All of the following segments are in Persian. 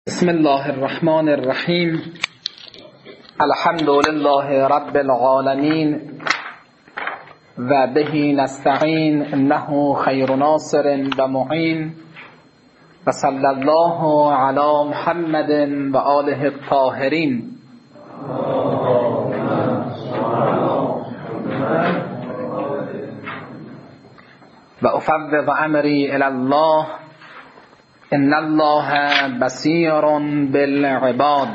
بسم الله الرحمن الرحیم. الحمد لله رب العالمین و به نستعین انه خیر ناصر و معین و صلی الله علی محمد و آله الطاهرین. و افوض امری الی الله ان الله بصیر بالعباد.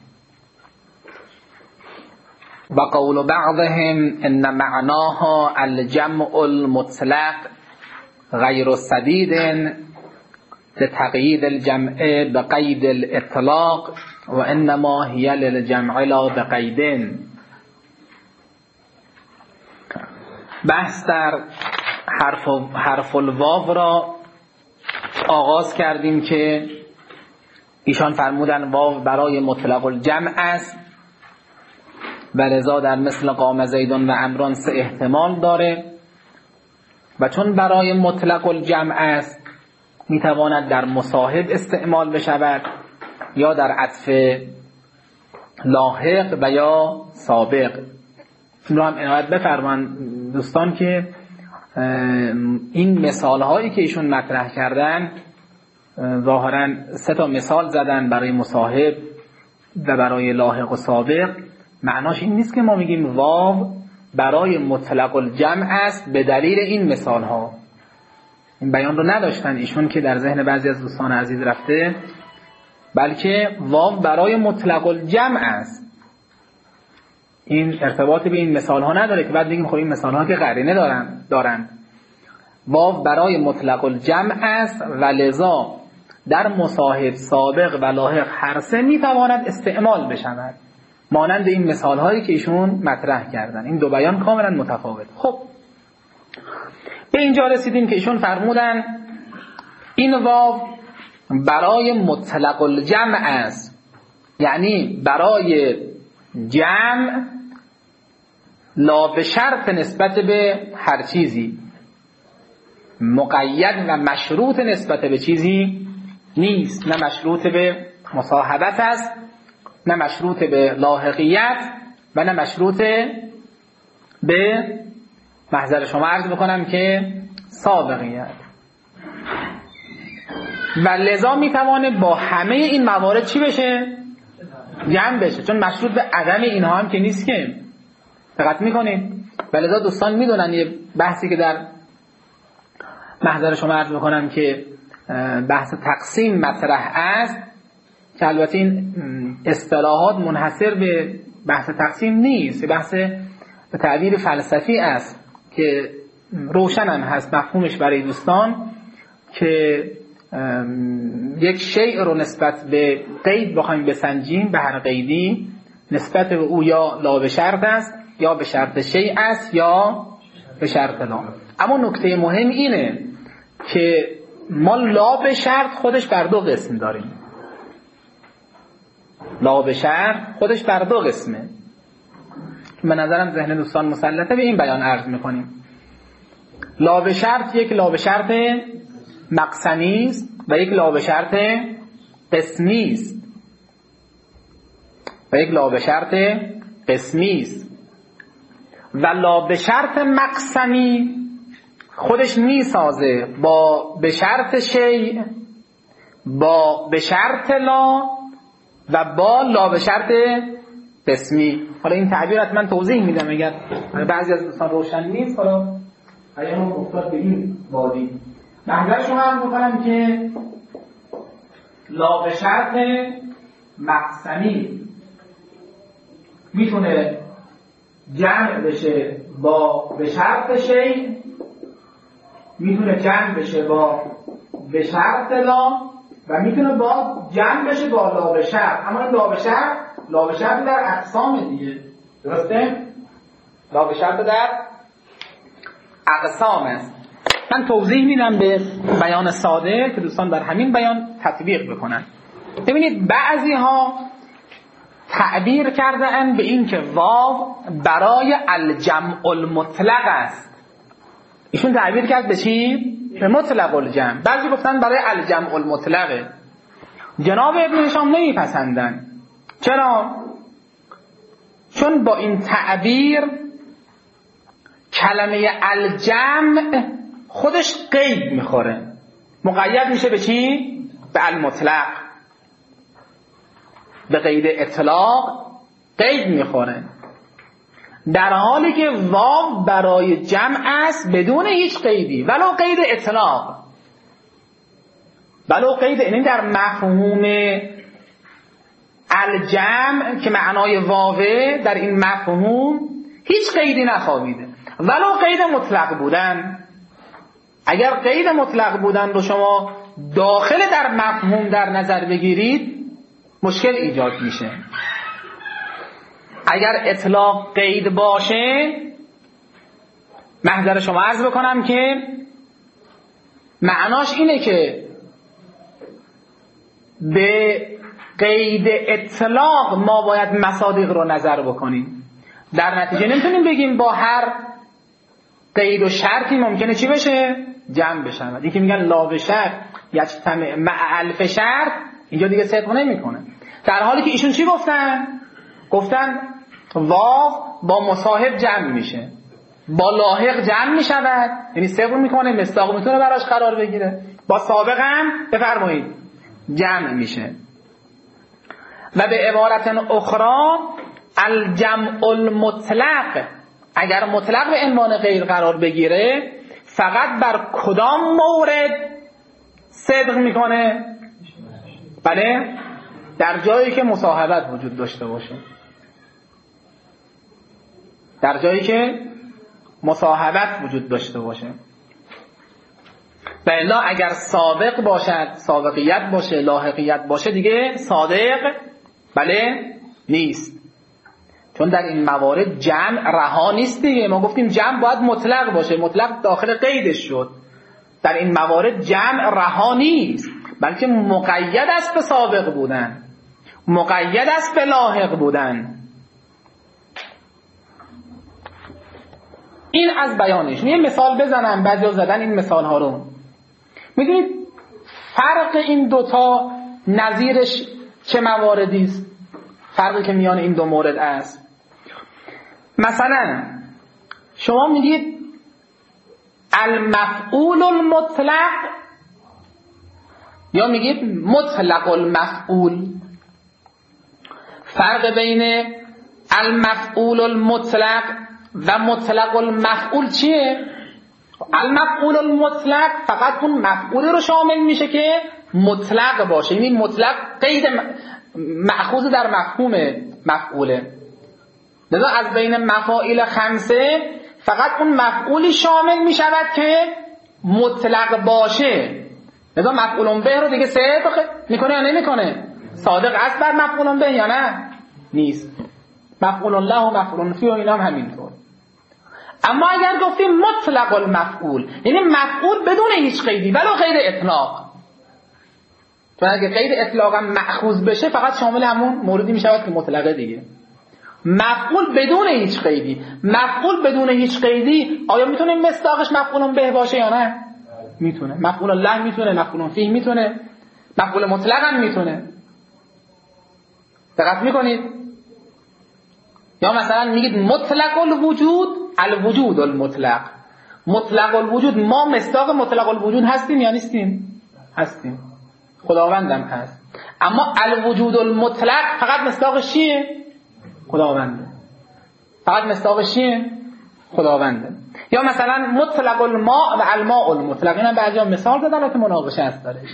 و قول بعضهم ان معناها الجمع المطلق غیر سدید لتقیید الجمع بقید الاطلاق و انما هی للجمع لا بقید. بحث در حرف الواو را آغاز کردیم که ایشان فرمودن واو برای مطلق الجمع است و لذا در مثل قام زیدون و عمران سه احتمال داره و چون برای مطلق الجمع است میتواند در مصاحب استعمال بشود یا در عطف لاحق و یا سابق. این رو هم عنایت بفرمایند دوستان که این مثال هایی که ایشون مطرح کردن ظاهرا سه تا مثال زدن برای مصاحب و برای لاحق و سابق. معناش این نیست که ما میگیم واو برای مطلق الجمع است به دلیل این مثال ها. این بیان رو نداشتن ایشون که در ذهن بعضی از دوستان عزیز رفته، بلکه واو برای مطلق الجمع است. این ارتباطی به این مثال ها نداره که بعد بگیم خب این مثال ها که قرینه دارن. واو برای مطلق الجمع است و لذا در مصاحب سابق و لاحق هر سه میتواند استعمال بشود، مانند این مثال هایی که ایشون مطرح کردن. این دو بیان کاملا متفاوت. خب به اینجا رسیدیم که ایشون فرمودن این واو برای مطلق الجمع است، یعنی برای جمع لا به شرط نسبت به هر چیزی، مقید و مشروط نسبت به چیزی نیست. نه مشروط به مصاحبت است، نه مشروط به لاحقیت و نه مشروط به محضر شما عرض بکنم که سابقیت. و لذا میتوانه با همه این موارد چی بشه؟ جمع بشه، چون مشروط به عدم اینها هم که نیست. که دقت میکنید؟ و لذا دوستان میدونن یه بحثی که در محضر شما عرض بکنم که بحث تقسیم مطرح است، که البته این اصطلاحات منحصر به بحث تقسیم نیست، بحث به تعبیر فلسفی است که روشن هم هست مفهومش برای دوستان، که یک شیء رو نسبت به قید بخوایم بسنجیم، به هر قیدی نسبت به او یا لا به شرط است یا به شرط شیء است یا به شرط لا. اما نکته مهم اینه که ما لا به شرط خودش بر دو قسم داریم. لا به شرط خودش بر دو قسمه. به نظرم ذهن دوستان مسلطه به این بیان عرض میکنیم. لا به شرط یک لا به شرط مقسمی است و یک لا به شرط قسمی است. و لا به شرط مقسمی خودش میسازه با به شرط شیء، با به شرط لا و با لا به شرط قسمی. حالا این تعبیر حتما توضیح میدم اگر بعضی از دوستان روشن نیست. حالا اگر ما افتاد به این وادی محضر شما هم بکنم که لا به شرط مقسمی میتونه جمع بشه با به شرط شیء، میتونه جمع بشه با به شرط لا و میتونه با جمع بشه با لا به شرط. اما لا به شرط در اقسام دیگه، درسته؟ لا به شرط در اقسام است. من توضیح میدم به بیان ساده که دوستان در همین بیان تطبیق بکنن. ببینید بعضی ها تعبیر کرده اند به این که واو برای الجمع المطلق است. ایشون تعبیر کرد به چی؟ به مطلق الجمع. بعضی گفتن برای الجمع المطلقه. جناب ابن هشام نمیپسندن. چرا؟ چون با این تعبیر کلمه الجمع خودش قید میخوره، مقید میشه به چی؟ به المطلق، به قید اطلاق قید میخوره، در حالی که واو برای جمع است بدون هیچ قیدی، ولو قید اطلاق، ولو قید، یعنی در مفهوم الجمع که معنای واوه در این مفهوم هیچ قیدی نخوابیده، ولو قید مطلق بودن. اگر قید مطلق بودن رو شما داخل در مفهوم در نظر بگیرید مشکل ایجاد میشه. اگر اطلاق قید باشه، محضر شما عرض بکنم که معناش اینه که به قید اطلاق ما باید مصادیق رو نظر بکنیم. در نتیجه نمیتونیم بگیم با هر قید و شرطی ممکنه چی بشه؟ جمع بشه. این که میگن لا به شرط یجتمع مع الف شرط، اینجا دیگه صدق نمیکنه. در حالی که ایشون چی گفتن؟ گفتن واو با مصاحب جمع میشه، با لاحق جمع میشود، یعنی صدق میکنه، مصداق میتونه براش قرار بگیره، با سابق هم بفرمایید جمع میشه. و به عبارت اخرى الجمع المطلق اگر مطلق به عنوان غیر قرار بگیره فقط بر کدام مورد صدق میکنه؟ بله، در جایی که مصاحبت وجود داشته باشه، در جایی که مصاحبت وجود داشته باشه. و الا اگر سابق باشد، سابقیت باشه، لاحقیت باشه، دیگه صادق بله نیست. چون در این موارد جمع رها نیست دیگه. ما گفتیم جمع باید مطلق باشه، مطلق داخل قیدش شد. در این موارد جمع رها نیست، بلکه مقید است به سابق بودن، مقید است به لاحق بودن. این از بیانش. یه مثال بزنم، بعضیا زدن این مثال ها رو. میدونید فرق این دوتا نظیرش چه مواردی است؟ فرقی که میان این دو مورد است. مثلا شما میگید المفعول المطلق یا میگید مطلق المفعول. فرق بین المفعول المطلق و مطلق المفعول چیه؟ المفعول المطلق فقط اون مفعول رو شامل میشه که مطلق باشه، یعنی مطلق قید مأخوذ در مفهوم مفعوله. لذا از بین مفاعیل خمسه فقط اون مفعولی شامل میشود که مطلق باشه. لذا مفعول به رو دیگه صدق میکنه یا نمیکنه؟ صادق است بر مفعول به یا نه؟ نیست. مفعول الله و مفعول فی و اینا هم همینطور. اما اگر گفتیم مطلق المفعول، یعنی مفعول بدون هیچ قیدی ولو قید اطلاق، چون اگه قید اطلاق هم مأخوذ بشه فقط شامل همون موردی میشود که مطلقه دیگه. مفعول بدون هیچ قیدی، مفعول بدون هیچ قیدی آیا میتونه مصداقش مفعول به باشه یا نه؟ میتونه. مفعول الله میتونه، مفعول فیه میتونه، مفعول مطلق هم میتونه. دقت میکنید؟ یا مثلا میگید مطلق الوجود، الوجود المطلق. مطلق الوجود، ما مصداق مطلق الوجود هستیم یا نیستیم؟ هستیم. خداوندم هست. اما الوجود المطلق فقط مصداقش چیه؟ خداونده. فقط مصداقش چیه؟ خداونده. یا مثلا مطلق الماء و الماء المطلق، اینا بعضیا مثال دادن که مناقشه است دارش.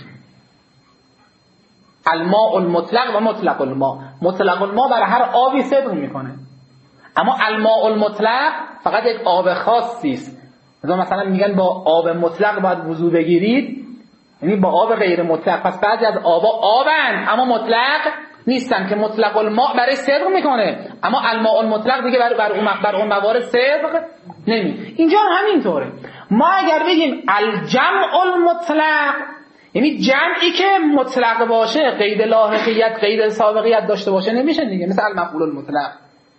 الماء المطلق و مطلق الماء. مطلق الماء برای هر آبی صدق میکنه، اما الماء المطلق فقط یک آب خاصی است. مثلا میگن با آب مطلق باید وضو بگیرید، یعنی با آب غیر مطلق. پس بعضی از آبا آبن اما مطلق نیستن که مطلق الماء برای صدق میکنه، اما الماء المطلق دیگه بر اون موارد صدق نمی. اینجا همینطوره. ما اگر بگیم الجمع المطلق، یعنی جمعی که مطلق باشه، قید لاحقیت قید سابقیت داشته باشه نمیشه دیگه، مثل المفعول المطلق.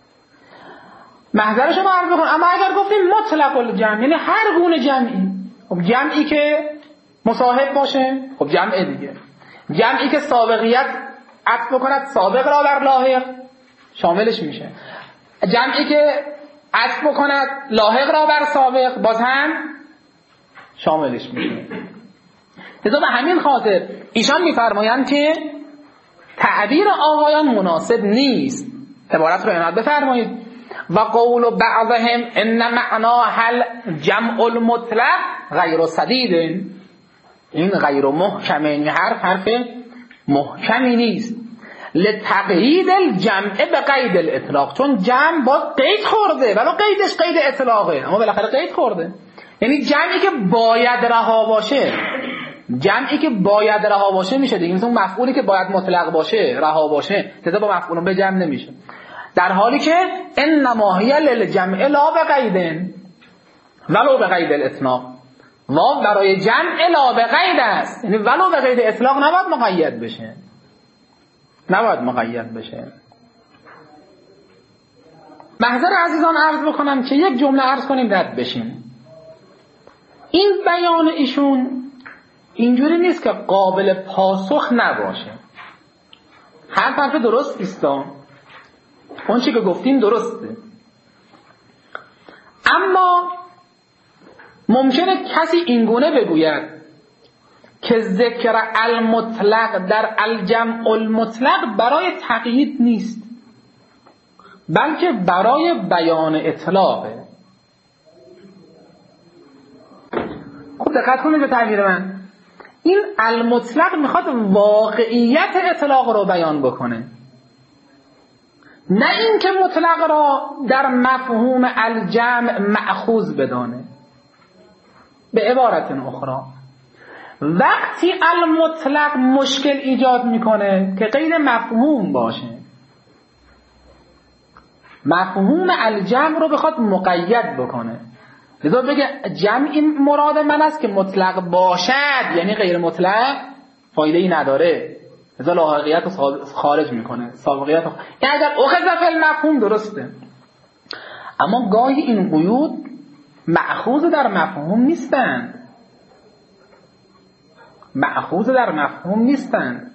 محضرش رو عرض بکنم. اما اگر گفتیم مطلق الجمع، یعنی هر گونه جمعی، خب جمعی که مصاحب باشه، خب جمع دیگه. جمعی که سابقیت عطف بکند سابق را بر لاحق شاملش میشه. جمعی که عطف بکند لاحق را بر سابق باز هم شاملش میشه. لذا به همین خاطر ایشان میفرمایند که تعبیر آقایان مناسب نیست. عبارت رو عنایت بفرمایید. و قول بعضهم ان معنا هل جمع المطلق غیر سدید. این غیر محکمه، این حرف محکمی نیست. لتقیید الجمع به قید الاطلاق، چون جمع با قید خورده ولو قیدش قید اطلاقه، اما بالاخره قید خورده. یعنی جمعی که باید رها باشه، جمعی که باید رها باشه میشه دیگه. مثلا مفعولی که باید مطلق باشه رها باشه تازه با مفعول به جمع نمیشه. در حالی که انما هی للجمع لا بقید ولو بقید الاطلاق، واو برای جمع لا بقید است، یعنی ولو بقید اطلاق نباید مقید بشه، نباید مقید بشه. محضر عزیزان عرض بکنم که یک جمله عرض کنیم رد بشیم. این بیان ایشون اینجوری نیست که قابل پاسخ نباشه. حرف درست است، اون چی که گفتیم درسته، اما ممکنه کسی اینگونه بگوید که ذکر المطلق در الجمع المطلق برای تقیید نیست بلکه برای بیان اطلاقه. خب دقت کنید به تعبیر من. این المطلق میخواد واقعیت اطلاق رو بیان بکنه، نه اینکه مطلق را در مفهوم الجمع مأخوذ بدانه. به عبارت اخرى وقتی المطلق مشکل ایجاد میکنه که غیر مفهوم باشه، مفهوم الجمع رو بخواد مقید بکنه، لذا بگه جمعی مراد من است که مطلق باشد، یعنی غیر مطلق فایده ای نداره، لذا لاحقیت رو خارج میکنه، سابقیت رو. یعنی اگر اخذ فی المفهوم درسته، اما گاهی این قیود مأخوذ در مفهوم نیستند، مأخوذ در مفهوم نیستند.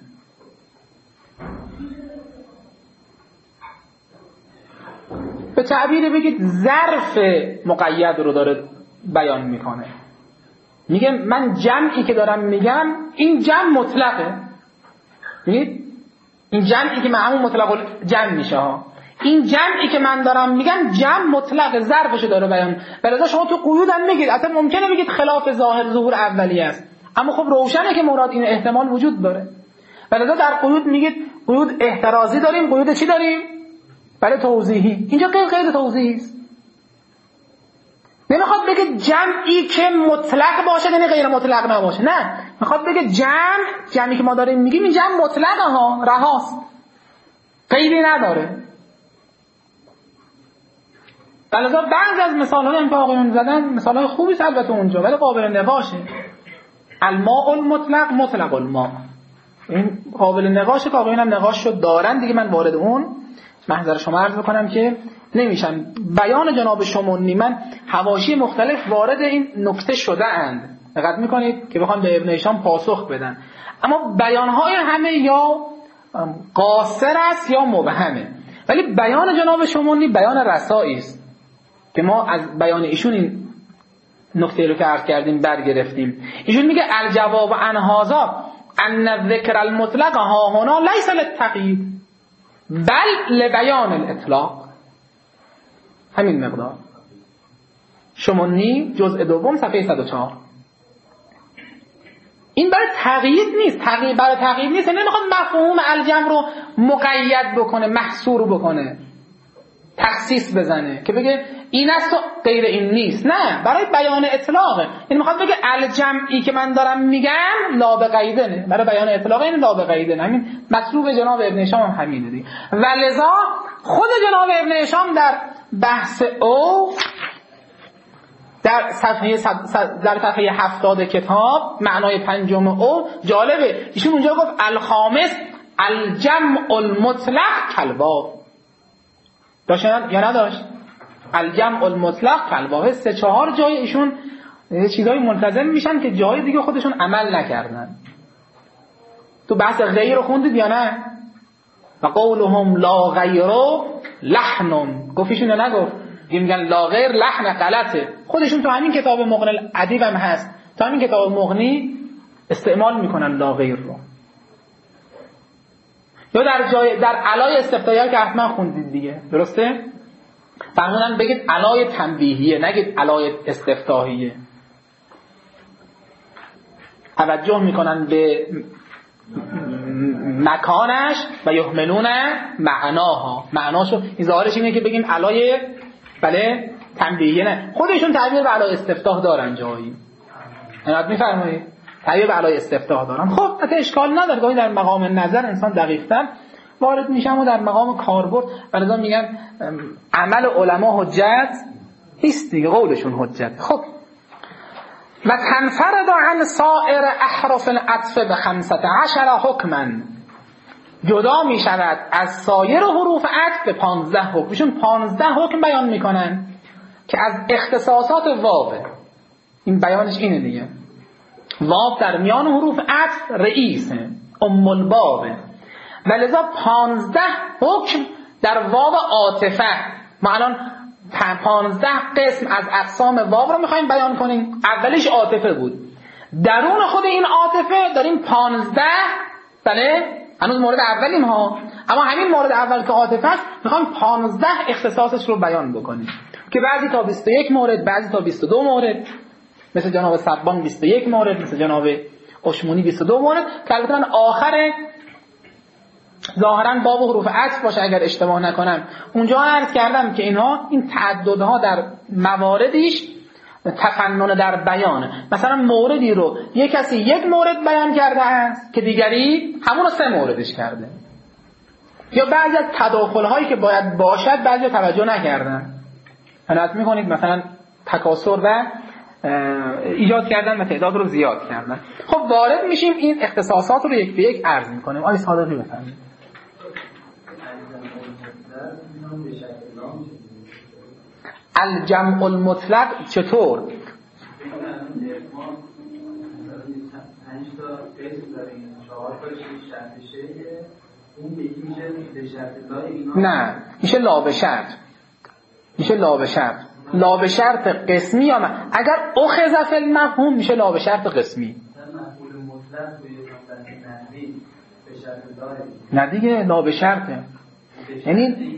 به تعبیر بگید ظرف مقید رو داره بیان میکنه. میگه من جمعی که دارم میگم این جمع مطلقه، ببینید این جمعی که من همون مطلق جمع میشه ها، این جمعی که من دارم میگم جمع مطلق، ظرفشو داره بیان. بلکه شما تو قیود هم میگید، اصلا ممکنه بگید خلاف ظهور اولیه است، اما خب روشنه که مراد این احتمال وجود داره. بلکه در قیود میگید قیود احترازی داریم، قیود چی داریم؟ برای توضیحی. اینجا غیر توضیحی است. نمیخواد بگه جمعی که مطلق باشه یعنی غیر مطلق نباشه، نه، میخواد بگه جمعی که ما داریم میگیم این جمع مطلقه ها، رهاست، قیدی نداره. بلکه بعضی از مثال‌هایی که آقایون زدن مثال‌های خوبی است البته اونجا، ولی قابل نقاشه. الماء المطلق مطلق الماء، این قابل نقاشه که آقایون هم نقاششو دارن دیگه. من وارد اون محضر شما عرض بکنم که نمیشم. بیان جناب شمونی من حواشی مختلف وارد این نکته شده اند، دقت میکنید که بخوام به ابن هشام پاسخ بدن، اما بیانهای همه یا قاصر است یا مبهمه. ولی بیان جناب شمونی بیان رسایی است که ما از بیان ایشون این نکته رو که عرض کردیم برگرفتیم. ایشون میگه الجواب عن هذا ان ذکر المطلق ها هنا لیس للتقیید بل لبیان الاطلاق. همین مقدار. شمونی جزء دوم صفحه 104. این برای تقیید نیست، برای تقیید نیست، نمیخواد مفهوم الجمع رو مقید بکنه، محصور بکنه، تخصیص بزنه که بگه این است و غیر این نیست، نه، برای بیان اطلاقه. این میخواد بگه الجمعی که من دارم میگم لا بقیدنه، برای بیان اطلاقه این لا بقیدنه. همین مطلوب جناب ابن هشام هم همینه دیگه. ولذا خود جناب ابن هشام در بحث او در صفحه 70 کتاب معنای پنجم او جالبه، ایشون اونجا گفت الخامس الجمع المطلق کالواو. داشت یا نداشت؟ الجمع المطلق کالواو. 3-4 جای ایشون چیزای ملتزم میشن که جای دیگه خودشون عمل نکردن. تو بحث غیر رو خوندید یا نه؟ و قولهم لا غیر لحن، گفتیشون یا نگفت؟ میگن لا غیر لحن غلطه. خودشون تو همین کتاب مغنی الادیب هم هست، تو همین کتاب مغنی استعمال میکنن لا غیر رو. یا در علای استفتایی که حتما خوندید دیگه، درسته؟ فرمودن بگید علای تنبیهیه، نگید علای استفتاحیه. توجه میکنن به مکانش و یحملون معناها، معناشو این ظاهرش اینه که بگیم علای بله تنبیهیه، نه خودشون تعبیر به علای استفتاح دارن جایی. اینات میفرمایید تعبیر به علای استفتاح دارن. خب حتی اشکال نداره، گاهی در مقام نظر انسان دقیق‌تر وارد میشم و در مقام کاربرد، ولذا میگن عمل علما حجت نیست دیگه، قولشون حجت. خب و تنفرد عن سائر احرف العطف به 15 حکما، جدا می شود از سایر حروف عطف به 15 حکم. ایشون 15 حکم بیان میکنن که از اختصاصات واو، این بیانش اینه دیگه، واو در میان حروف عطف رئیسه، ام البابه، ولذا 15 حکم در واو عاطفه. ما الان 15 قسم از اقسام واو رو میخوایم بیان کنیم. اولیش عاطفه بود، درون خود این عاطفه داریم 15 بله، هنوز مورد اولیم ها، اما همین مورد اول که عاطفه است میخوایم 15 اختصاصش رو بیان بکنیم که بعضی تا 21 مورد، بعضی تا 22 مورد، مثل جناب سبان 21 مورد، مثل جناب اشمونی 22 مورد، که البته من آخر ظاهرا باب حروف عطف باشه اگر اشتباه نکنم. اونجا عرض کردم که اینها این تعددها در مواردیش تفنن در بیانه. مثلا موردی رو یک کسی یک مورد بیان کرده است که دیگری همون رو 3 موردش کرده، یا بعضی از تداخل‌هایی که باید باشد بعضی توجه نکردن. حالت می‌کنید مثلا تکاسر و ایجاد کردن و تعداد رو زیاد کردن. خب وارد میشیم این اختصاصات رو یک به یک عرض می‌کنیم. آقای صادقی بفرمایید. الجمع المطلق چطور؟ نه میشه لا به شرط، میشه لا به شرط، لا به شرط قسمی یا نه. اگر اخذ فی المفهوم میشه لا به شرط قسمی. نه دیگه لا به شرطه، یعنی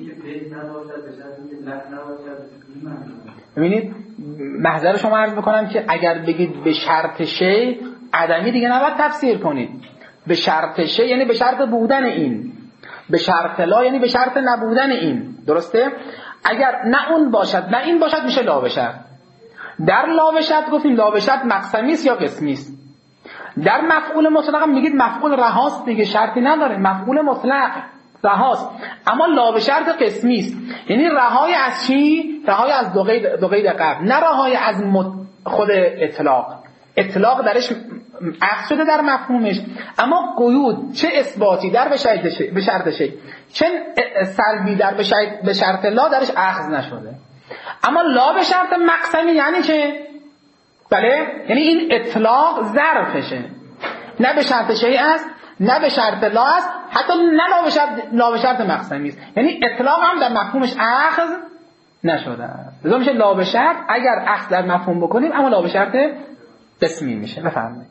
ببینید محضر شما عرض بکنم که اگر بگید به شرط شی عدمی دیگه نباید تفسیر کنید. به شرط شی یعنی به شرط بودن این، به شرط لا یعنی به شرط نبودن این، درسته؟ اگر نه اون باشد نه این باشد میشه لا به شرط. در لا به شرط گفتیم لا به شرط مقسمی است یا قسمی است. در مفعول مطلق میگید مفعول رهاست دیگه، شرطی نداره، مفعول مطلق رهاست، اما لا به شرط قسمی است. یعنی رهای از چی؟ رهای از دو قید قبل، نه رهای از خود اطلاق. اطلاق درش اخذ شده در مفهومش، اما قیود چه اثباتی در به شرط شی چه سلبی در به شرط لا درش اخذ نشده. اما لا به شرط مقسمی یعنی چه؟ بله، یعنی این اطلاق ظرفشه، نه به شرط شی است نه به شرط لا است، حتی نه لا به شرط مقسمی است، یعنی اطلاق هم در مفهومش اخذ نشده است. لذا میشه لا به شرط اگر اخذ در مفهوم بکنیم، اما لا به شرط قسمی میشه. بفرمایید.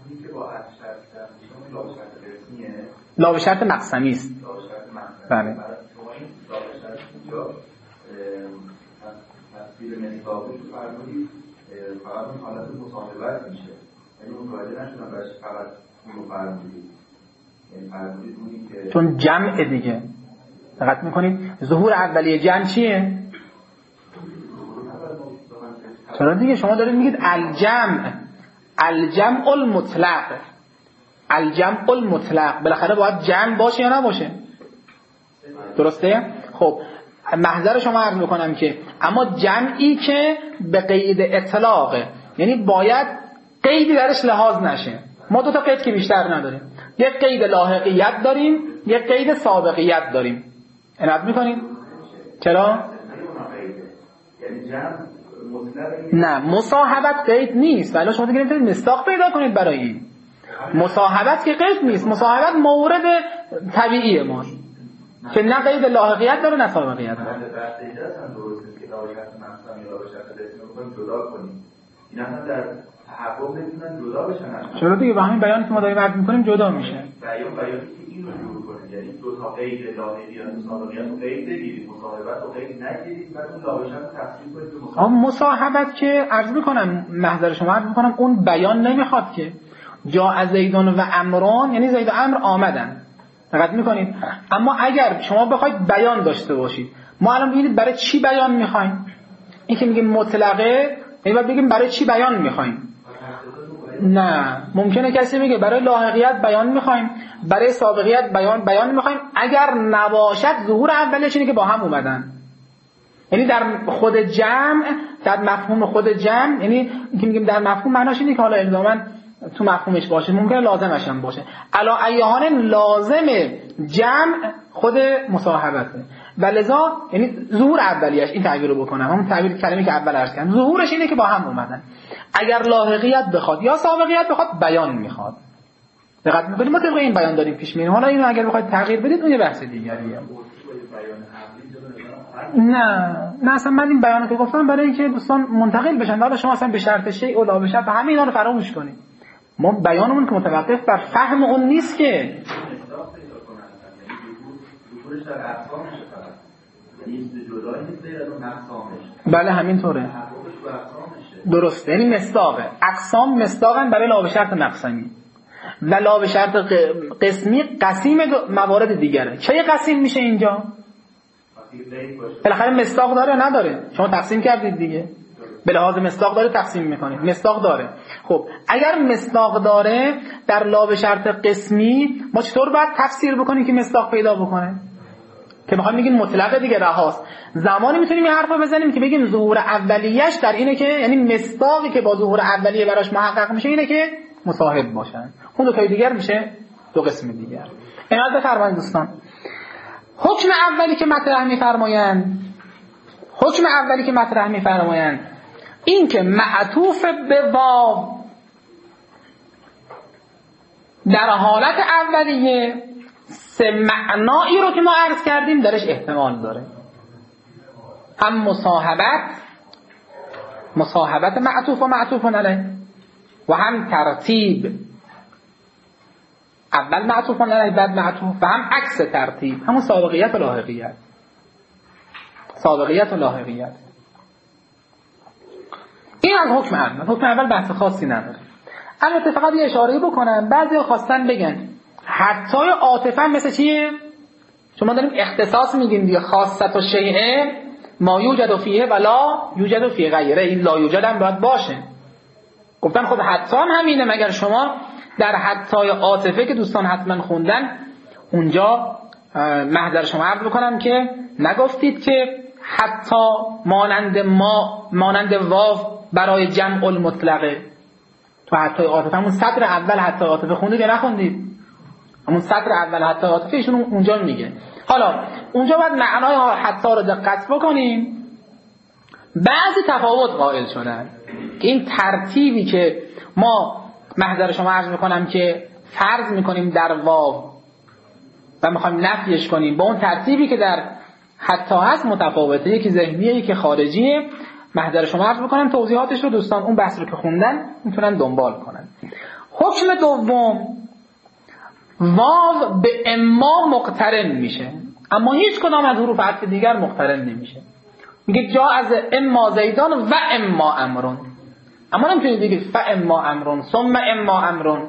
لا به شرط مقسمی است. بله. تصویر مصداقی تو فرمودید فقط اون حالت مصاحبت میشه، یعنی اون قاعده نشدن برش فقط اون رو فرمودید، یعنی فرمودید اونی که چون جمع دیگه دقت میکنید ظهور اولیه جمع چیه؟ چرا دیگه شما دارید میگید الجمع المطلق، الجمع المطلق بالاخره باید جمع باشه یا نباشه، درسته؟ خب محضر شما عرض میکنم که اما جمعی که به قید اطلاقه، یعنی باید قیدی درش لحاظ نشه. ما 2 تا قید که بیشتر نداریم، یک قید لاحقیت داریم، یک قید سابقیت داریم. عنایت میکنیم؟ چرا؟ نه مصاحبت قید نیست، ولی شما دیگه نمیتونید مصداق پیدا کنید برای این. مصاحبت که قید نیست، مصاحبت مورد طبیعی ماست که نه قید لاحقیت داره نه سابقیت داره. بحث اینجا اصلا درست نیست که لاحقیت مقصد یا لاحقیت قسمی رو بخوایم جدا کنیم. این اصلا در تحقق نمیتونن جدا بشن. چرا دیگه؟ با همین بیانی که ما داریم عرض می‌کنیم جدا میشه. بیانی که این رو جور کنه، یعنی دو تا قید لاحقیت و سابقیت رو قید بگیرید، مصاحبت رو قید نگیرید، بعد اون لاحقیت رو تفصیل کنید به مصاحبت. مصاحبت که عرض می‌کنم، محضر شما عرض می‌کنم، اون بیان نمیخواد که جا از زیدون و عمران، یعنی زید و عمرو آمدن، دقت می‌کنید. اما اگر شما بخواید بیان داشته باشید، ما الان ببینید برای چی بیان می‌خوایم. این که میگیم مطلقه، یعنی باید بگیم برای چی بیان می‌خوایم. نه، ممکنه کسی میگه برای لاحقیت بیان می‌خوایم، برای سابقیت بیان می‌خوایم، اگر نباشد ظهور اولیش اینه که با هم اومدن. یعنی در خود جمع، در مفهوم خود جمع، یعنی که میگیم در مفهوم معناش اینه که حالا الزاماً تو مفهومش باشه، ممکنه لازمش هم باشه. علا ایهان لازم جمع خود مصاحبته و لذا یعنی ظهور اولیش، این تعبیر رو بکنم، همون تعبیر کلمه‌ای که اول عرض کردم، ظهورش اینه که با هم اومدن. اگر لاحقیت بخواد یا سابقیت بخواد بیان میخواد. دقت می‌کنید ما طبق این بیان داریم پیش میریم. حالا اینو اگر بخواید تغییر بدید اون یه بحث دیگریه. نه اصلا من این بیانو که گفتم برای اینکه دوستان منتقل بشن، حالا شما اصلا به شرط شیء و لا به شرط همه اینا رو فراموش کنید. ما بیانمون که متوقف بر فهم اون نیست که بله همینطوره، درسته. یعنی مصداقه، اقسام مصداقن برای لا به شرط مقسمی و لا به شرط قسمی قسیم موارد دیگره. چه قسیم میشه اینجا؟ بالاخره مصداق داره نداره؟ شما تقسیم کردید دیگه، به لحاظ مصداق داره تقسیم میکنید، مصداق داره. خب اگر مصداق داره در لا به شرط قسمی ما چطور باید تفسیر بکنیم که مصداق پیدا بکنه؟ که بخوایم بگیم مطلقه دیگه رهاست. زمانی میتونیم این حرفو بزنیم که بگیم ظهور اولیه‌اش در اینه که یعنی مصداقی که با ظهور اولیه براش محقق میشه اینه که مصاحب باشن. اون دو تای دیگر میشه دو قسم دیگر. اینقدر بفرمایید دوستان. حکم اولی که مطرح می‌فرمایند این که معطوف به واو در حالت اولیه سه معنایی رو که ما عرض کردیم درش احتمال داره. هم مصاحبت معطوف و معطوف علیه و هم ترتیب، اول معطوف علیه بعد معطوف، و هم عکس ترتیب، همون سابقیت و لاحقیت. این از حکم اول. حکم اول بحث خاصی نداره. البته فقط یه اشاره بکنم، بعضی خواستن بگن حتی عاطفه مثل چیه؟ شما داریم اختصاص میگیم دیگه، خاصت و شیء ما یوجد فیه ولا یوجد فی غیره، این لا یوجد هم باید باشه. گفتن خب حتی هم همینه، مگر شما در حتی عاطفه که دوستان حتما خوندن اونجا محضر شما عرض بکنم که نگفتید که حتی مانند واو برای جمع المطلقه. تو حتی عاطفه همون سطر اول حتی عاطفه خوندید یا نخوندید؟ همون سطر اول حتی عاطفه ایشون اونجا میگه. حالا اونجا باید معنای حتی رو دقت بکنیم. بعضی تفاوت قائل شدن که این ترتیبی که ما محضر شما عرض میکنم که فرض میکنیم در واو و میخوایم نفیش کنیم با اون ترتیبی که در حتی هست متفاوته. یکی ذهنیه یکی خارجیه. محضر شما عرض بکنم توضیحاتش رو دوستان اون بحث رو که خوندن میتونن دنبال کنن. حکم دوم، واو به اما مقترن میشه، اما هیچ کدام از حروف عطف دیگر مقترن نمیشه. میگه جا از اما زیدان و اما امرون، اما نمیتونید بگید فاما امرون ثم اما امرون.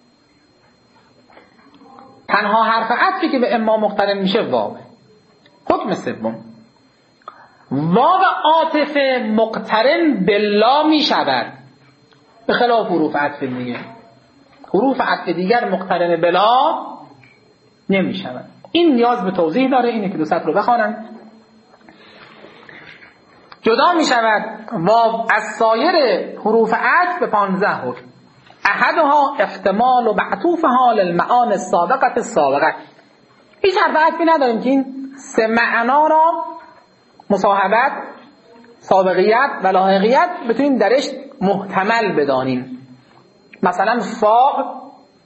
تنها حرف عطفی که به اما مقترن میشه واو. حکم سوم، واو عاطفه مقترن به لا می شود، به خلاف حروف عطف دیگه. حروف عطف دیگر مقترن به لا نمی شود. این نیاز به توضیح داره، اینه که دو سطر رو بخوانن. جدا می شود واو از سایر حروف عطف به 15 حکم. احدها احتمال و معطوفها للمعان السابقه السابقه. هیچ حرف عطفی نداریم که این سه معنا را مصاحبت، سابقیت و لاحقیت بتونیم درش محتمل بدانیم. مثلا فا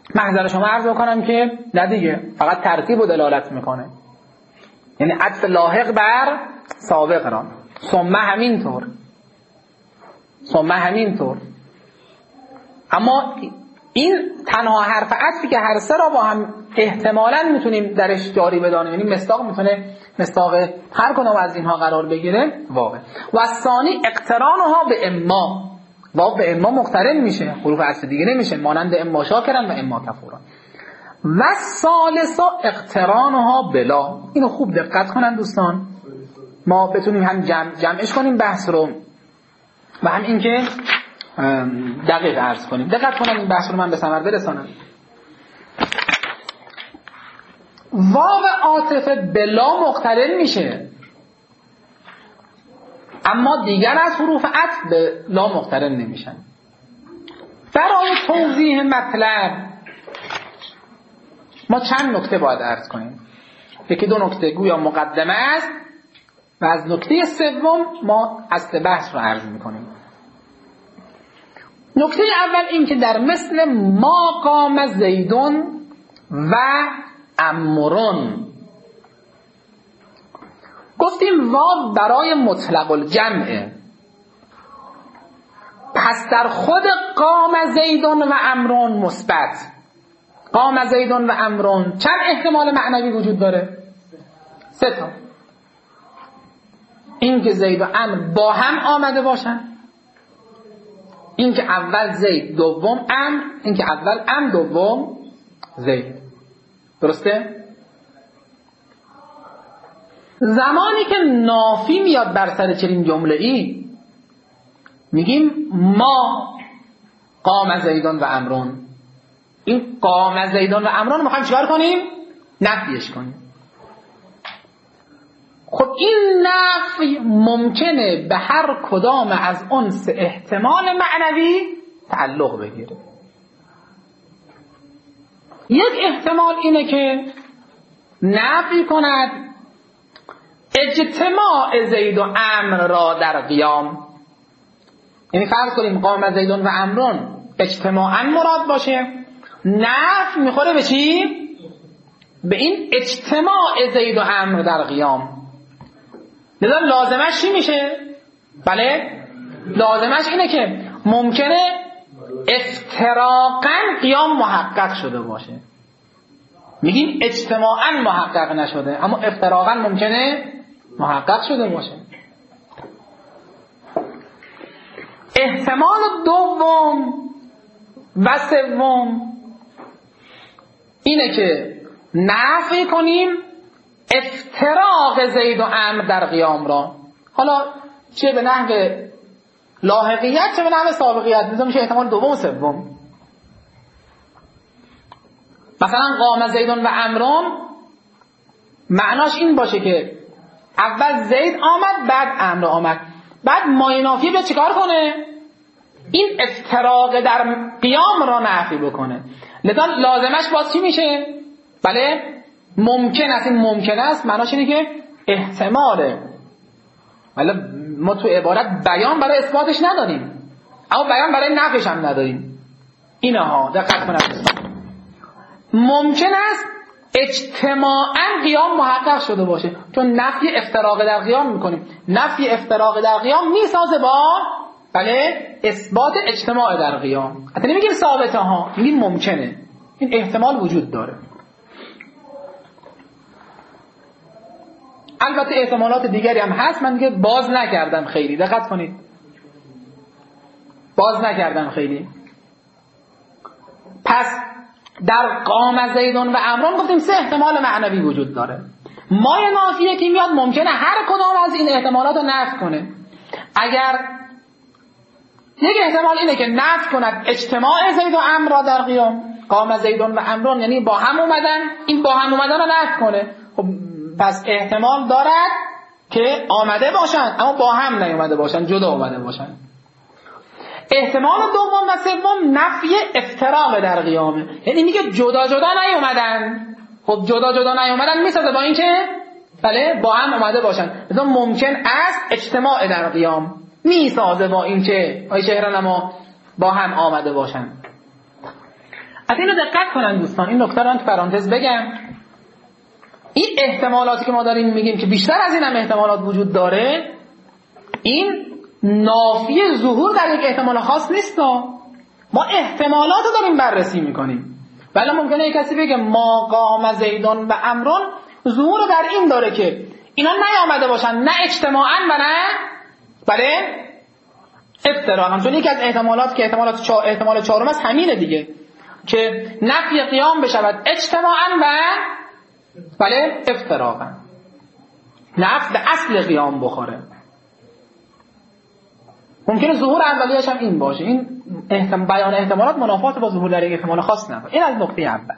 محضر شما عرض بکنم که نه دیگه، فقط ترتیب و دلالت میکنه، یعنی عطف لاحق بر سابق را. ثم همینطور. اما این تنها حرف عطفی که هر سه را با هم احتمالاً میتونیم درش جاری بدانیم، یعنی مصداق میتونه مصداق هر کدام از اینها قرار بگیره، واو. و ثانی اقترانها به اما، واو به اما مقترن میشه، حروف عطف دیگه نمیشه، مانند اما شاکرا و اما کفورا. و ثالث اقترانها بلا. اینو خوب دقت کنن دوستان، ما بتونیم هم جمعش کنیم بحث رو و هم اینکه دقیق عرض کنیم. دقت کنن این بحث رو من به ثمر برسانم. واو عاطفه بلا مقترن میشه، اما دیگر از حروف عطف به لا مقترن نمیشن. برای توضیح مطلب ما چند نکته باید عرض کنیم. یکی دو نکته گویا مقدمه است و از نکته سوم ما اصل بحث رو عرض میکنیم. نکته اول این که در مثل ما قام زیدون و عمرون گفتیم واو برای مطلق الجمعه، پس در خود قام زیدون و عمرون مثبت. قام زیدون و عمرون چند احتمال معنوی وجود داره؟ 3 تا. این که زید و عمر با هم آمده باشن، این که اول زید دوم عمر، این که اول عمر دوم زید. درسته؟ زمانی که نافی میاد بر سر چنین جمله ای میگیم ما قام زیدون و عمرون. این قام زیدون و عمرون میخوایم چیکار کنیم؟ نفیش کنیم. خب این نفی ممکنه به هر کدام از اون 3 احتمال معنوی تعلق بگیره. یک احتمال اینه که نفی کند اجتماع زید و عمر را در قیام. یعنی فرض کنیم قام زیدون و عمرون اجتماعاً مراد باشه، نفی میخوره به چی؟ به این اجتماع زید و عمر در قیام. لذا لازمش چی میشه؟ بله، لازمش اینه که ممکنه افتراقاً قیام محقق شده باشه. میگیم اجتماعاً محقق نشده، اما افتراقاً ممکنه محقق شده باشه. احتمال دوم و سوم اینه که نفی کنیم افتراق زید و عمر در قیام را، حالا چه به نحو لاحقیت چه به نحو سابقیت، مثلا میشه احتمال دوم و سوم. مثلا قام زیدون و عمرون معناش این باشه که اول زید آمد بعد عمرو آمد، بعد مایه نافیه به چیکار کنه؟ این افتراق در قیام را نفی بکنه. لذا لازمش باز چی میشه؟ بله ممکن است. این ممکن است معناش اینه که احتماله، ولی ما تو عبارت بیان برای اثباتش نداریم، اما بیان برای نفیش هم نداریم. اینها دقت کنید. ممکن است اجتماعاً قیام محقق شده باشه، چون نفی افتراق در قیام میکنیم. نفی افتراق در قیام میسازه با بله اثبات اجتماع در قیام. حتی نمیگیم ثابته ها، میگیم ممکنه. این احتمال وجود داره. البته احتمالات دیگری هم هست، من دیگه باز نکردم خیلی. دقت کنید، باز نکردم خیلی. پس در قام زیدون و عمرون گفتیم 3 احتمال معنوی وجود داره. مایه نافیه که میاد ممکنه هر کدام از این احتمالات رو نفی کنه. اگر یک احتمال اینه که نفی کند اجتماع زید و عمر را در قیام، قام زیدون و عمرون یعنی با هم اومدن، این با هم اومدن رو نفی کنه. خب پس احتمال دارد که آمده باشن اما با هم نیومده باشن، جدا اومده باشن. احتمال دوم و سوم نفی افتراق در قیامه، یعنی میگه جدا جدا نیومدن. خب جدا جدا نیومدن میسازه با اینکه بله با هم اومده باشن. مثلا ممکن است اجتماع در قیام میسازه با اینکه آی شهران ما با هم آمده باشن. از اینو دقت کنن دوستان. این نکته رو تو پرانتز بگم. این احتمالاتی که ما داریم میگیم که بیشتر از این هم احتمالات وجود داره، این نافی ظهور در یک احتمال خاص نیست. ما احتمالات رو داریم بررسی میکنیم. ولی ممکنه یک کسی بگه ما قام زیدون و امرون ظهور در این داره که اینا نیامده باشن، نه اجتماعاً و نه بله افتراقاً. چون یکی از احتمالات که احتمال چهارم است همینه دیگه، که نفی قیام بشود اجتماعاً و بله افتراقاً، نفی به اصل قیام بخوره. ممکنه ظهور اولیه‌اش هم این باشه. این بیان احتمالات منافات با ظهور در یک احتمال خاص نباشه. این از نکته اول.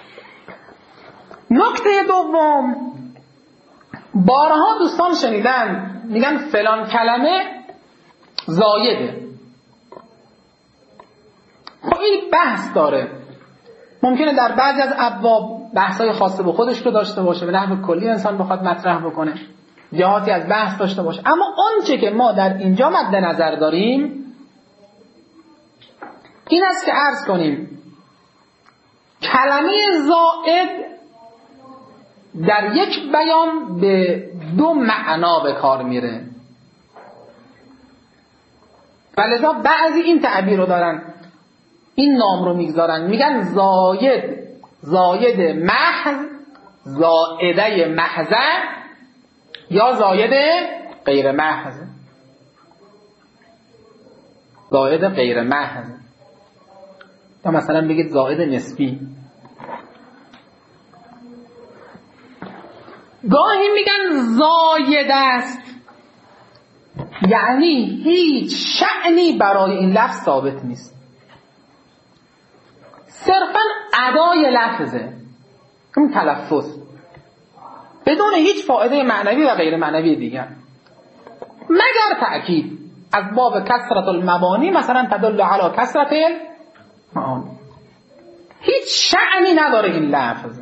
نکته دوم، بارها دوستان شنیدن میگن فلان کلمه زایده. خب این بحث داره. ممکنه در بعضی از ابواب بحث‌های خاصه به خودش رو داشته باشه، به نحو کلی انسان بخواد مطرح بکنه، جهاتی از بحث داشته باشه. اما اونچه که ما در اینجا مد نظر داریم این است که عرض کنیم کلمه زائد در یک بیان به دو معنا به کار میره. ولذا بعضی این تعبیر رو دارن، این نام رو میگذارن، میگن زاید محض، زائده محضه یا زاید غیر محض. زاید غیر محض یا مثلا بگید زاید نسبی. گاهی میگن زاید است، یعنی هیچ شأنی برای این لفظ ثابت نیست، صرفا ادای لفظه، اون تلفظ، بدون هیچ فایده معنوی و غیر معنوی دیگر، مگر تأکید از باب کثرت المبانی، مثلا تدل علی کثرت المعانی. هیچ شأنی نداره این لفظ،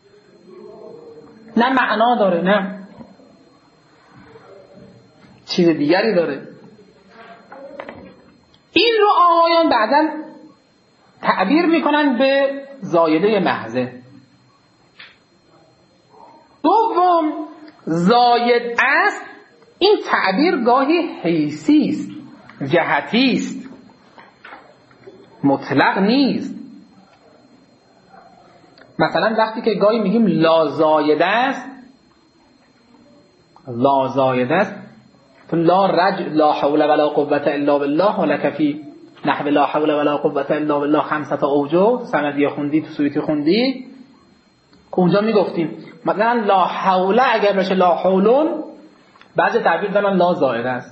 نه معنا داره نه چیز دیگری داره. این رو آقایان بعداً تعبیر میکنن به زایده محضه. دوم، زاید است، این تعبیر گاهی حیثی است، جهتی است، مطلق نیست. مثلا وقتی که گاهی میگیم لا زاید است، لا زاید است، لا حول ولا قوة الا بالله ولک فی نحو لا حول ولا قوة الا بالله خمسة اوجه، سندی خوندی تو سویتی خوندی، اونجا میگفتیم مثلا لا حول اگر باشه لا حولون، بعضی تعبیر دارن لا زائد است،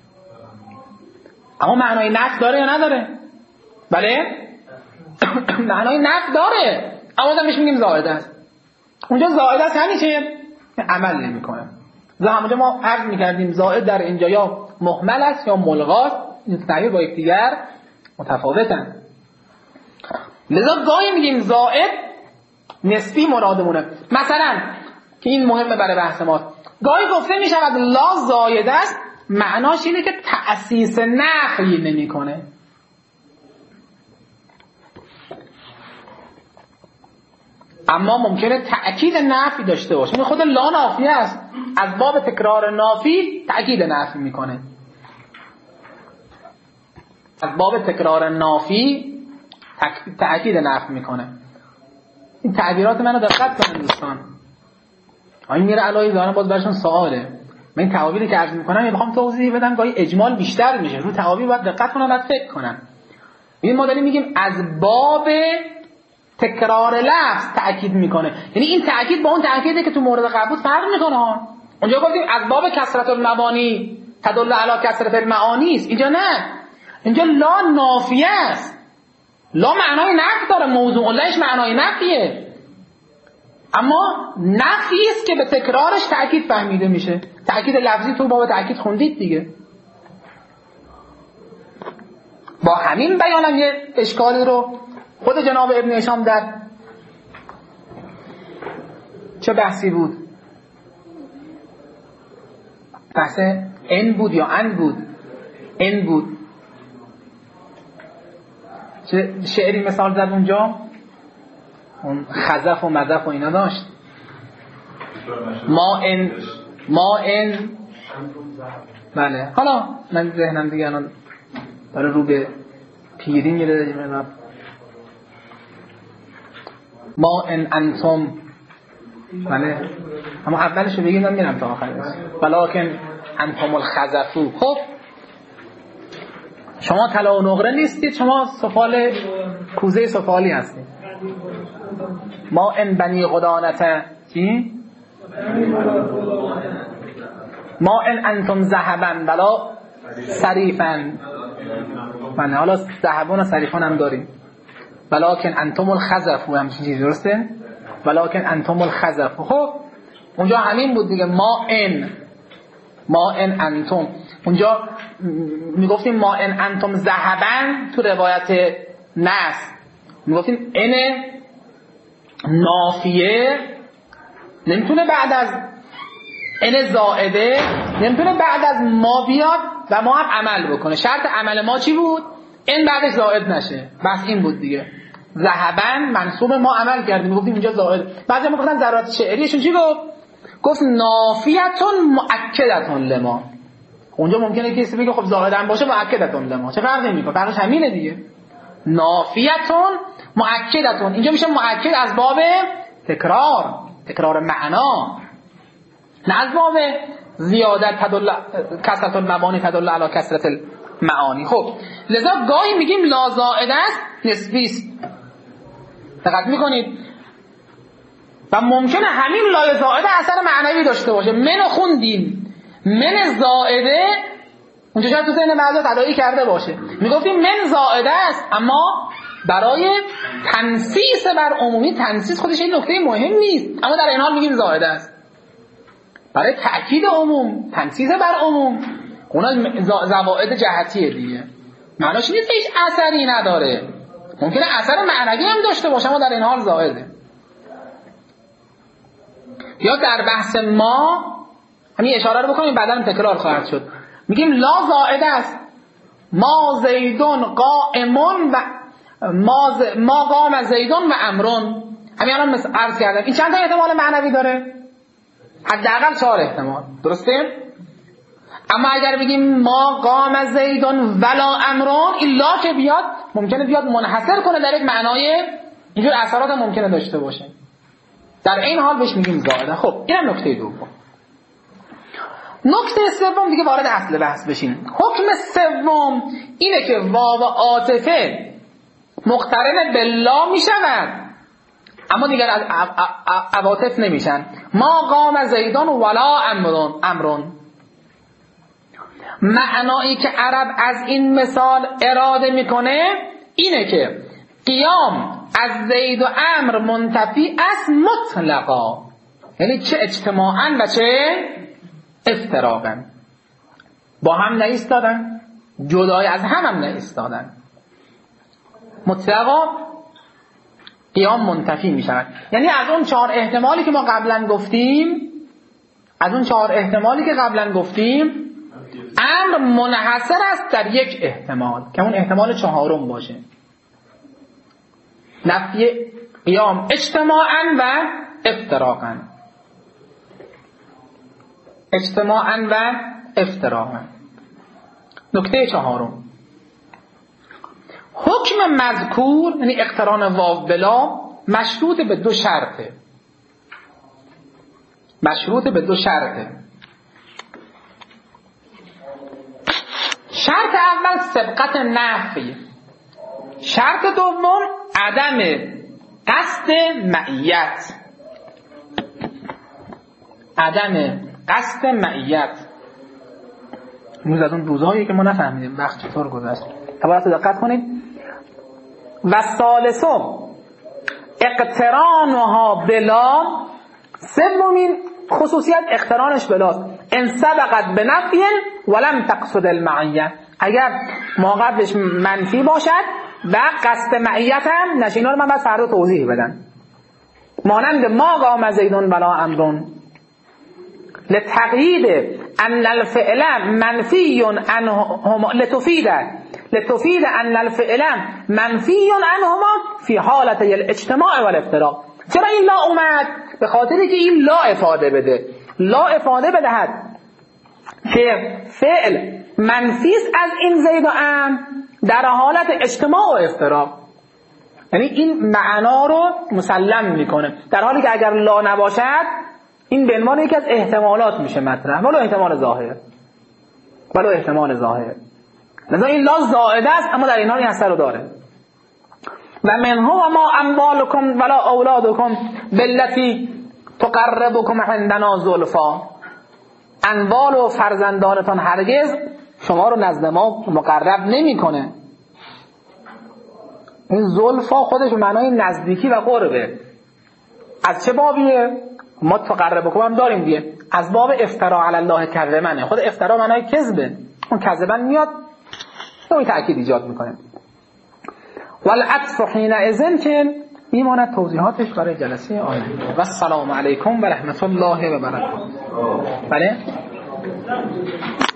اما معنای نفی داره یا نداره؟ بله معنای نفی داره، اما بهش میگیم زائد است. اونجا زائد است یعنی چه؟ عمل نمیکنه. همونجا ما عرض میکردیم زائد در اینجا یا مهمل است یا ملغاست، این تعبیر با یکدیگر متفاوتن. لذا گاهی میگیم زائد نسبی مرادمونه. مثلا که این مهمه برای بحث ما، گاهی گفته میشود لا زائد است، معناش اینه که تأسیس نفی نمیکنه. اما ممکنه تأکید نفی داشته باشه. این خود لا نافیه است، از باب تکرار نافی تأکید نفی میکنه، از باب تکرار نافی تأکید نفی میکنه. این تعبیرات منو دقت کنید دوستان. این میره علاوه دارم باز برشون سواله. من این تعابیری که عرض میکنم میخوام توضیح بدم، گاهی اجمال بیشتر میشه، رو تعابیر باید دقت کنم، باید فکر کنم. این ما داریم میگیم از باب تکرار لفظ تأکید میکنه، یعنی این تأکید با اون تأکیده که تو مورد قبول فرق میکنه ها. اونجا گفتیم از باب کثرت المبانی تدل علی کثرت المعانی است، اینجا نه، اینجا لا نافیه است، لا معنای نفی داره، موضوع لهش معنای نفیه، اما نفی است که به تکرارش تأکید فهمیده میشه. تأکید لفظی تو باب تأکید خوندید دیگه. با همین بیانم یه اشکالی رو خود جناب ابن هشام در چه بحثی بود؟ بحث ان بود یا ان بود؟ ان بود. چه شعری مثال زد اونجا؟ اون خزف و مزف و اینا داشت. ما ان بله. حالا من ذهنم دیگه الان داره رو به پیری میره. ما ان انتم بله، اما اولشو بگیم من میرم تا آخرش. ولکن انتم الخزفو. خب شما طلا و نقره نیستید، شما سفال کوزه سفالی هستید. ما ان بنی غدانته چی؟ ما ان انتم ذهبن ولا سریفن. من حالا ذهبان و سریفان هم داریم. ولکن انتم الخزفو همچین چیزی درسته؟ ولکن انتم الخزفو. خب اونجا همین بود دیگه. ما ان انتم. اونجا میگفتیم ما ان انتم ذهبن تو روایت نص میگفتیم ان نافیه نمیتونه بعد از ان زائده نمیتونه بعد از ما بیاد و ما هم عمل بکنه. شرط عمل ما چی بود؟ ان بعدش زائد نشه. بس این بود دیگه. ذهبن منصوب ما عمل کردیم میگفتیم اینجا زائد. بعضی میگفتن ذرات شعریشون چی گفت نافیتون مؤکدتون لما. اونجا ممکنه کسی بگه خب زائد هم باشه مؤکدتون لما، چه فرقی میکنه؟ فرقش همینه دیگه. نافیتون مؤکدتون اینجا میشه مؤکد از باب تکرار معنا، نه از باب زیادت تدل کثرت المبانی تدل علی کثرت المعانی. خب لذا گاهی میگیم لا زائد است نسبی است. دقت میکنید؟ و ممکنه همین لا زائده اثر معنوی داشته باشه. منو خوندیم، من زائده اونجا شاید تو ذهن بعضی تداعی کرده باشه. میگفتیم من زائده است، اما برای تنصیص بر عمومی، تنصیص خودش این نکته مهم نیست، اما در این حال میگیم زائده است. برای تأکید عموم، تنصیص بر عموم، اونا زوائد جهتیه دیگه. معناش نیست هیچ اثری نداره، ممکنه اثر معنوی هم داشته باشه اما در این حال زائده. یا در بحث ما همین اشاره رو بکنیم بعدا تکرار خواهد شد. میگیم لا زائده است. ما زیدون قائمون و ما قام زیدون و امرون. همین الان عرض کردم این چند تا احتمال معنوی داره؟ حداقل 4 احتمال، درسته؟ اما اگر بگیم ما قام زیدون ولا امرون، این لا که بیاد ممکنه بیاد منحصر کنه در یک معنای اینجور اثرات ممکنه داشته باشه. در این حال بهش میگیم زائده. خب اینم نکته دوم. نکته سوم دیگه وارد اصل بحث بشیم. حکم سوم اینه که واو عاطفه مقترن بالله میشود اما دیگر از عواطف نمیشن. ما قام زیدان ولا امرون. معنایی که عرب از این مثال اراده میکنه اینه که قیام از زید و امر منتفی است مطلقا، یعنی چه اجتماعاً و چه افتراقاً. با هم نایستادن، جدای از هم نایستادن. مطلقا قیام منتفی می شود. یعنی از اون 4 احتمالی که ما قبلا گفتیم امر منحصر است در یک احتمال که اون احتمال 4م باشه. نفی قیام اجتماعاً و افتراقاً. نکته 4، حکم مذکور یعنی اقتران واو بلا مشروط به 2 شرطه. شرط اول سبقت نفی، شرط دوم عدم قصد معیت. امروز از اون روزهایی که ما نفهمیدیم وقت چطور گذشت. باید دقت کنید. و ثالثم اقترانها بلا، سومین خصوصیت اقترانش بلاست. ان سبقت بنفی ولم تقصد المعیه، اگر ما قبلش منفی باشد و قصد معیت هم نشه. اینا رو من باید فردا توضیح بدم. مانند ما قام زیدون ولا امرون لتقیید ان الفعل منفی عنهما لتفید ان الفعل منفی عنهما فی حالت الاجتماع و الافتراق. چرا این لا اومد؟ به خاطری که این لا افاده بده، لا افاده بدهد که فعل منفی است از این زید و عمرو در حالت اجتماع و افتراق. یعنی این معنا رو مسلم میکنه، در حالی که اگر لا نباشد این به عنوان یکی از احتمالات میشه مطرح، ولو احتمال ظاهر. لذا این لا زائده است، اما در این حال این اثر رو داره. و منه و ما اموالکم ولا اولادکم بالتی تقربکم عندنا زلفا. اموال و فرزندانتان هرگز شما رو نزد ما مقرب نمیکنه. این زلفا خودش معنای نزدیکی و قربه. از چه بابیه؟ ما تقربکم هم داریم دیگه، از باب افترا علی الله کذبنه. خود افترا معنای کذبه، اون کذبن میاد نوعی تأکید ایجاد میکنه. والعطف حینئذ که میماند توضیحاتش برای جلسه آینده. و السلام علیکم و رحمت الله و برکاته. بله